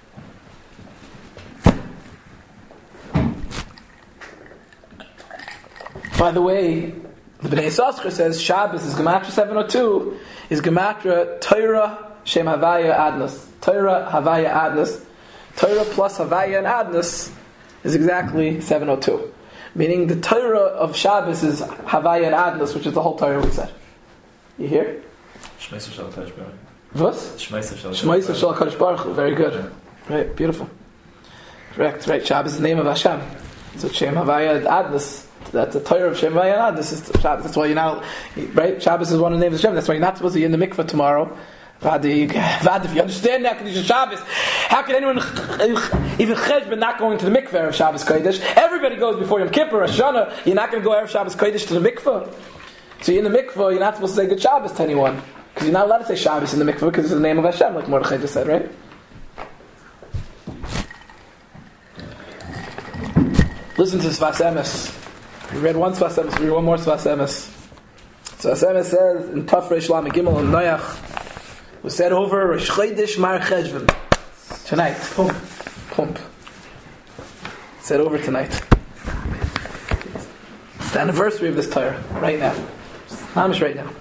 By the way, the Bnei Yissaschar says Shabbos is Gematria seven oh two, is Gematria Torah Shem Havaya Adnas. Torah Havaya Adnas. Torah plus Havaya and Adnas is exactly seven oh two. Meaning the Torah of Shabbos is Havaya and Adnas, which is the whole Torah we said. You hear? Shmeisa Shal HaKadosh Baruch Hu. What? Shmeisa Shal Shmeisa Shal HaKadosh Baruch Hu. Very good. Right, beautiful. Correct, right. Shabbos is the name of Hashem. So Shem Havaya and Adnas. That's the Torah of Shem Havaya and Adnas. This is Shabbos. That's why you're now, right? Shabbos is one of the names of Shem. That's why you're not supposed to be in the mikveh tomorrow. Vad, if you understand that Kedusha Shabbos, how can anyone even cheshbon not going to the mikveh of Shabbos Kodesh? Everybody goes before Yom Kippur, Rosh Hashanah. You're not going to go Erev Shabbos Kodesh to the mikveh. So you're in the mikveh. You're not supposed to say good Shabbos to anyone because you're not allowed to say Shabbos in the mikveh because it's the name of Hashem, like Mordechai just said, right? Listen to Sfas Emes. We read one Sfas Emes. We read one more Sfas Emes. Sfas Emes says in Tafresh Lamed Gimel and Noach. We said over Rosh Chodesh Mar Cheshvan tonight. Pump, pump. Said over tonight. It's the anniversary of this Torah right now. Mamish right now.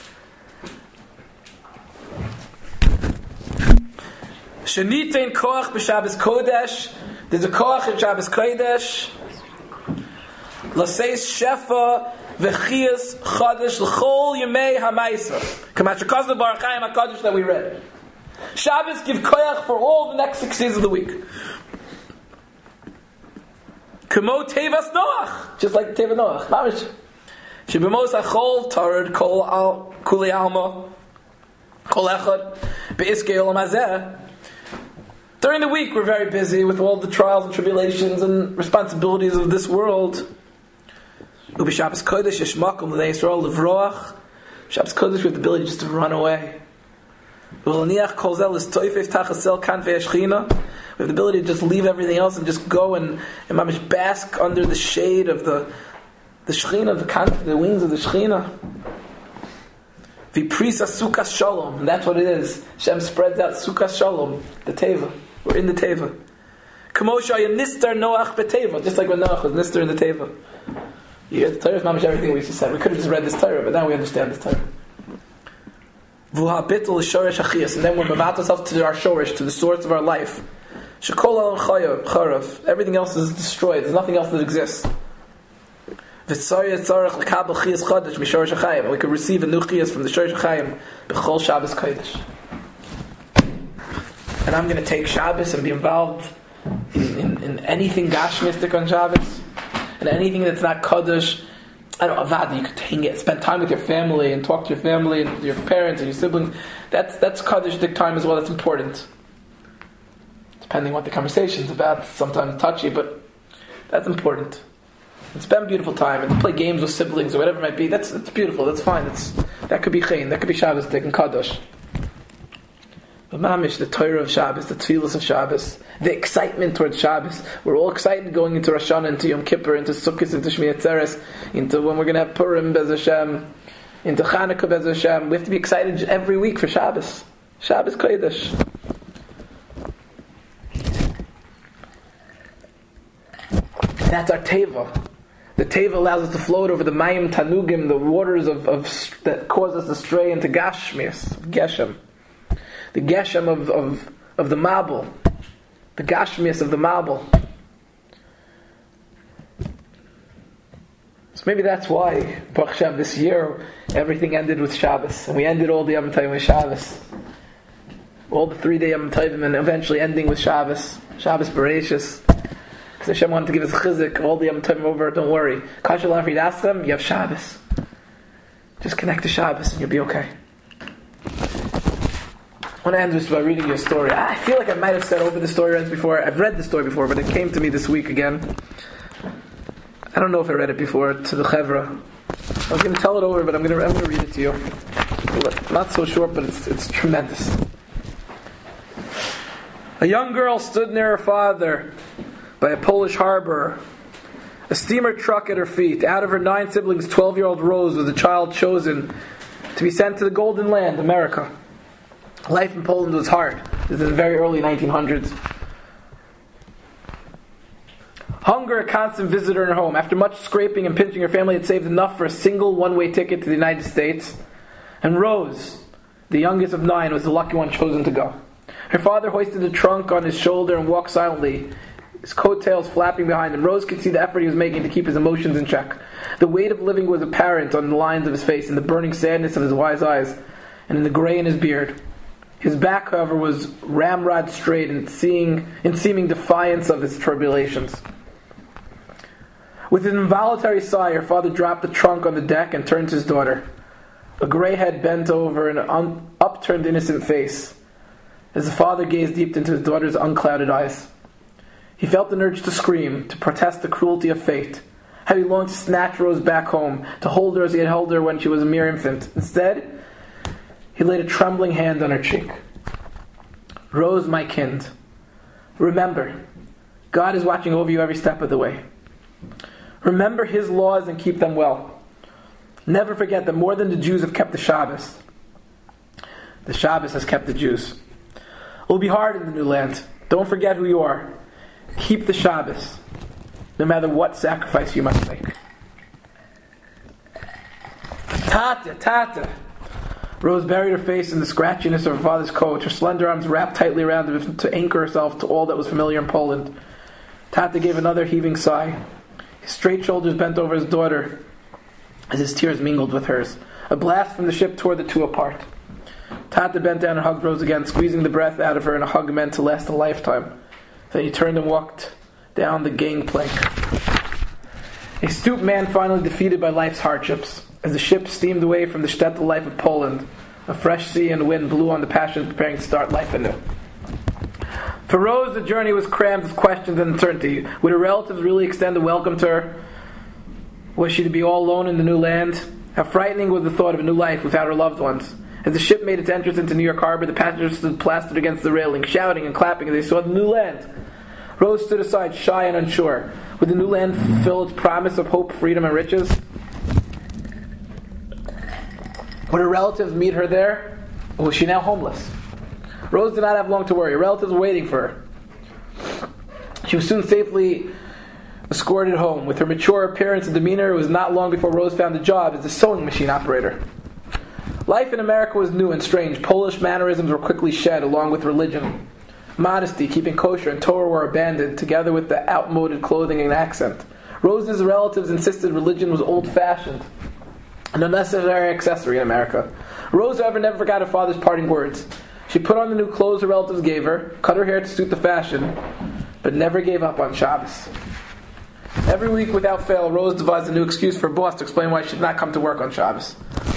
Shenitein koach b'Shabbos Kodesh. There's a koach in Shabbos Kodesh. Laseis shefa. V'chias chadash l'chol yemei ha'maisa. Kamach Chazal Baruch Chaim HaKadosh that we read. Shabbos give koyach for all the next six days of the week. Kamo tevas Noach, just like Teva Noach. Mamish. Shebemos hachol tared kol al kuli alma kol echad be'iskei olam hazeh. During the week, we're very busy with all the trials and tribulations and responsibilities of this world. Ubi Shabbos Kodesh Yishmakum L'nei Yisrael L'vroach. Shabbos Kodesh we have the ability just to run away. V'laniach kol zel is toifef tachasel kanvei Shechina. We have the ability to just leave everything else and just go and, and mamish bask under the shade of the the Shechina, the kanf, the wings of the Shechina. V'prisa sukas shalom, and that's what it is. Hashem spreads out sukas shalom, the teva. We're in the teva. Kamo shaya nistar Noach beteva, just like when Noach was nistar in the teva. You hear the Torah is mamish everything we just said. We could have just read this Torah, but now we understand this Torah. V'habitul shorish achiyas, and then we're about ourselves to our shorish, to the source of our life. Shekol al chayav charav. Everything else is destroyed. There's nothing else that exists. V'tzariyat tzarich l'kabel chiyas chadash mishorish achayim, and we could receive a new chiyas from the shorish achayim b'chol Shabbos Kodesh. And I'm going to take Shabbos and be involved in, in, in anything gashmistic on Shabbos. And anything that's not Kaddish, I don't know, Avad, you could hang it, spend time with your family and talk to your family and your parents and your siblings. That's that's Kaddish-dik time as well, that's important. Depending on what the conversation's about, sometimes touchy, but that's important. And spend beautiful time and play games with siblings or whatever it might be, that's that's beautiful, that's fine. That's, that could be Chayin, that could be Shabbos-dik and Kaddish. The mamish, the Torah of Shabbos, the tefillas of Shabbos, the excitement towards Shabbos. We're all excited going into Rosh Hashanah, into Yom Kippur, into Sukkot, into Shmini Atzeres, into when we're going to have Purim, Bez Hashem, into Chanukah, Bez Hashem. We have to be excited every week for Shabbos. Shabbos Kodesh. That's our Teva. The Teva allows us to float over the Mayim Tanugim, the waters of, of that cause us to stray into Gashmias, Geshem. The Geshem of, of, of the Mabul. The Gashmias of the Mabul. So maybe that's why, Baruch Hashem, this year, everything ended with Shabbos. And we ended all the Yom Tovim with Shabbos. All the three-day Yom Tovim, and eventually ending with Shabbos. Shabbos Bereshis. Because Hashem wanted to give us chizik, all the Yom Tovim over, don't worry. Kashal Afrid ask them, you have Shabbos. Just connect to Shabbos and you'll be okay. I want to end just by reading you a story. I feel like I might have said over the story once before. I've read the story before, but it came to me this week again. I don't know if I read it before to the Chevra. I was going to tell it over, but I'm going to, I'm going to read it to you. Not so short, but it's, it's tremendous. A young girl stood near her father by a Polish harbor. A steamer truck at her feet. Out of her nine siblings, twelve-year-old Rose was the child chosen to be sent to the Golden Land, America. Life in Poland was hard. This is in the very early nineteen hundreds. Hunger, a constant visitor in her home. After much scraping and pinching, her family had saved enough for a single one-way ticket to the United States. And Rose, the youngest of nine, was the lucky one chosen to go. Her father hoisted the trunk on his shoulder and walked silently, his coattails flapping behind him. Rose could see the effort he was making to keep his emotions in check. The weight of living was apparent on the lines of his face, in the burning sadness of his wise eyes, and in the gray in his beard. His back, however, was ramrod straight in, seeing, in seeming defiance of his tribulations. With an involuntary sigh, her father dropped the trunk on the deck and turned to his daughter. A gray head bent over an un- upturned innocent face, as the father gazed deep into his daughter's unclouded eyes. He felt an urge to scream, to protest the cruelty of fate. How he longed to snatch Rose back home, to hold her as he had held her when she was a mere infant. Instead, he laid a trembling hand on her cheek. Rose, my kind, remember, God is watching over you every step of the way. Remember His laws and keep them well. Never forget that more than the Jews have kept the Shabbos, the Shabbos has kept the Jews. It will be hard in the new land. Don't forget who you are. Keep the Shabbos, no matter what sacrifice you must make. Tata, Tata. Rose buried her face in the scratchiness of her father's coat, her slender arms wrapped tightly around him to anchor herself to all that was familiar in Poland. Tata gave another heaving sigh. His straight shoulders bent over his daughter as his tears mingled with hers. A blast from the ship tore the two apart. Tata bent down and hugged Rose again, squeezing the breath out of her in a hug meant to last a lifetime. Then he turned and walked down the gangplank. A stooped man finally defeated by life's hardships. As the ship steamed away from the shtetl life of Poland, a fresh sea and wind blew on the passions preparing to start life anew. For Rose, the journey was crammed with questions and uncertainty. Would her relatives really extend a welcome to her? Was she to be all alone in the new land? How frightening was the thought of a new life without her loved ones. As the ship made its entrance into New York Harbor, the passengers stood plastered against the railing, shouting and clapping as they saw the new land. Rose stood aside, shy and unsure. Would the new land fulfill its promise of hope, freedom, and riches? Would her relatives meet her there? Or was she now homeless? Rose did not have long to worry. Her relatives were waiting for her. She was soon safely escorted home. With her mature appearance and demeanor, it was not long before Rose found a job as a sewing machine operator. Life in America was new and strange. Polish mannerisms were quickly shed, along with religion. Modesty, keeping kosher, and Torah were abandoned, together with the outmoded clothing and accent. Rose's relatives insisted religion was old-fashioned, an unnecessary accessory in America. Rose, however, never forgot her father's parting words. She put on the new clothes her relatives gave her, cut her hair to suit the fashion, but never gave up on Shabbos. Every week, without fail, Rose devised a new excuse for her boss to explain why she did not come to work on Shabbos.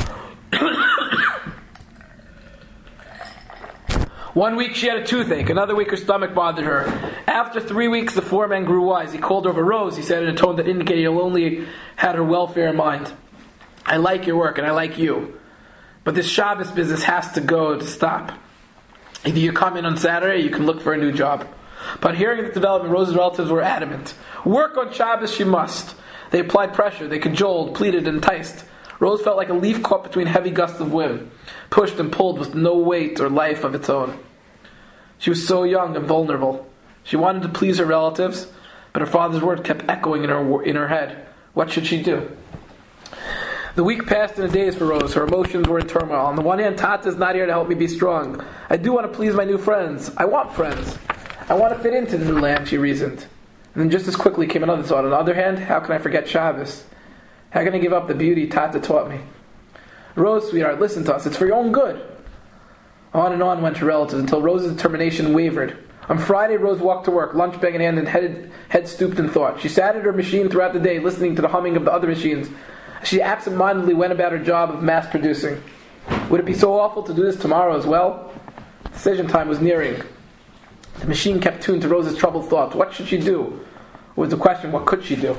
One week she had a toothache, another week her stomach bothered her. After three weeks, the foreman grew wise. He called her over. Rose, he said in a tone that indicated he only had her welfare in mind. I like your work and I like you, but this Shabbos business has to go to stop. Either you come in on Saturday, or you can look for a new job. Upon hearing the development, Rose's relatives were adamant. Work on Shabbos she must. They applied pressure, they cajoled, pleaded, and enticed. Rose felt like a leaf caught between heavy gusts of wind, pushed and pulled with no weight or life of its own. She was so young and vulnerable. She wanted to please her relatives, but her father's words kept echoing in her in her head. What should she do? The week passed in a daze for Rose. Her emotions were in turmoil. On the one hand, Tata's not here to help me be strong. I do want to please my new friends. I want friends. I want to fit into the new land, she reasoned. And then just as quickly came another thought. On the other hand, how can I forget Shabbos? How can I give up the beauty Tata taught me? Rose, sweetheart, listen to us. It's for your own good. On and on went her relatives until Rose's determination wavered. On Friday, Rose walked to work, lunch bag in hand and head, head stooped in thought. She sat at her machine throughout the day, listening to the humming of the other machines. She absent-mindedly went about her job of mass producing. Would it be so awful to do this tomorrow as well? Decision time was nearing. The machine kept tuned to Rose's troubled thoughts. What should she do? Was the question, what could she do?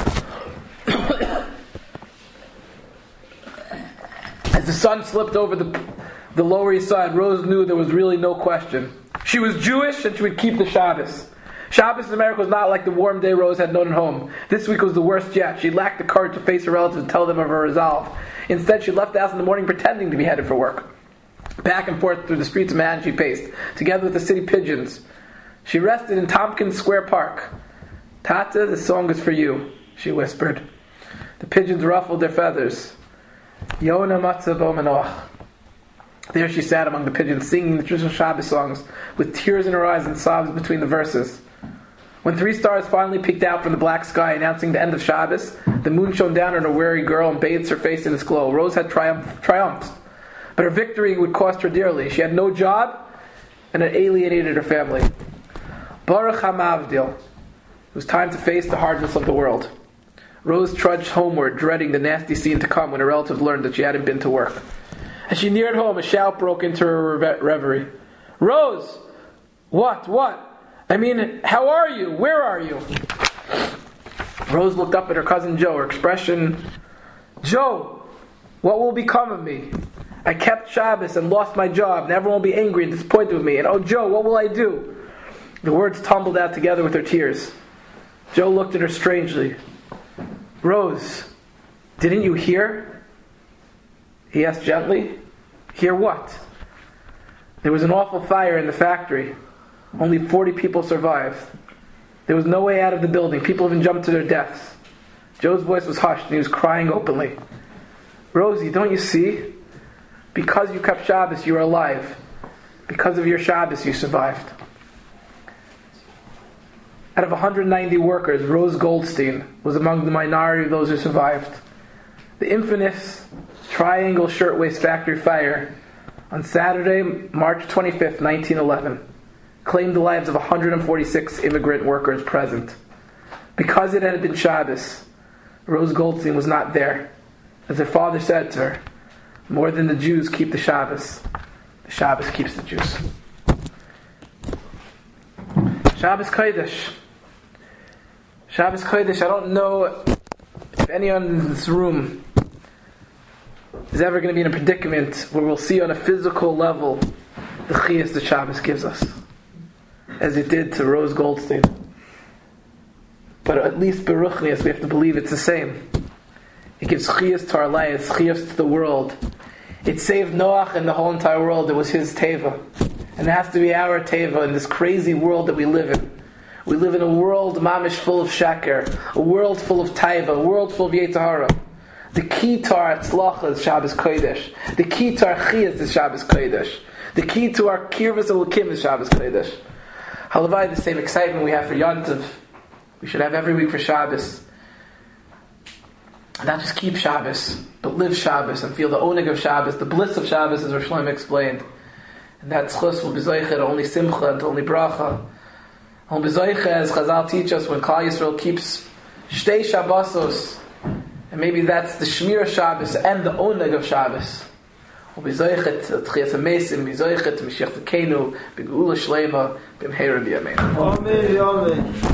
As the sun slipped over the, the Lower East Side, Rose knew there was really no question. She was Jewish and she would keep the Shabbos. Shabbos in America was not like the warm day Rose had known at home. This week was the worst yet. She lacked the courage to face her relatives and tell them of her resolve. Instead, she left the house in the morning pretending to be headed for work. Back and forth through the streets of Manhattan she paced, together with the city pigeons. She rested in Tompkins Square Park. Tata, the song is for you, she whispered. The pigeons ruffled their feathers. Yona matzah bo manoach. There she sat among the pigeons, singing the traditional Shabbos songs, with tears in her eyes and sobs between the verses. When three stars finally peeked out from the black sky, announcing the end of Shabbos, the moon shone down on a weary girl and bathed her face in its glow. Rose had triumph, triumphed, but her victory would cost her dearly. She had no job, and it alienated her family. Baruch HaMavdil. It was time to face the hardness of the world. Rose trudged homeward, dreading the nasty scene to come when her relatives learned that she hadn't been to work. As she neared home, a shout broke into her reverie. Rose! What? What? I mean, how are you? Where are you? Rose looked up at her cousin Joe, her expression, Joe, what will become of me? I kept Shabbos and lost my job, and everyone will be angry and disappointed with me. And oh, Joe, what will I do? The words tumbled out together with her tears. Joe looked at her strangely. Rose, didn't you hear? He asked gently. Hear what? There was an awful fire in the factory. Only forty people survived. There was no way out of the building. People even jumped to their deaths. Joe's voice was hushed and he was crying openly. Rosie, don't you see? Because you kept Shabbos, you are alive. Because of your Shabbos, you survived. Out of one hundred ninety workers, Rose Goldstein was among the minority of those who survived. The infamous Triangle Shirtwaist Factory fire on Saturday, March twenty-fifth, nineteen eleven, claimed the lives of one hundred forty-six immigrant workers present. Because it had been Shabbos, Rose Goldstein was not there. As her father said to her, more than the Jews keep the Shabbos, the Shabbos keeps the Jews. Shabbos Kodesh. Shabbos Kodesh, I don't know if anyone in this room is ever going to be in a predicament where we'll see on a physical level the chiyas that Shabbos gives us, as it did to Rose Goldstein. But at least beruchnias, we have to believe it's the same. It gives chiyas to our lives, chiyas to the world. It saved Noach and the whole entire world. It was his teva. And it has to be our teva in this crazy world that we live in. We live in a world mamish full of shaker, a world full of taiva, a world full of yetzer hara. The key to our tzlacha is Shabbos Kodesh. The key to our chiyas is Shabbos Kodesh. The key to our kirvus elokim is Shabbos Kodesh. Halavai, the same excitement we have for Yontiv, we should have every week for Shabbos. Not just keep Shabbos, but live Shabbos and feel the oneg of Shabbos, the bliss of Shabbos, as Rosh Shlomo explained. And that tzchus will be zoicher only simcha and only bracha. On bezoiche, as Chazal teach us, when Klal Yisrael keeps shtei Shabbosos, and maybe that's the Shmir Shabbos and the oneg of Shabbos. On bezoiche to Tchias HaMesim, bezoiche to Mashiach V'keinu, B'geula Shlema, B'mheira B'yameinu. Amen, amen.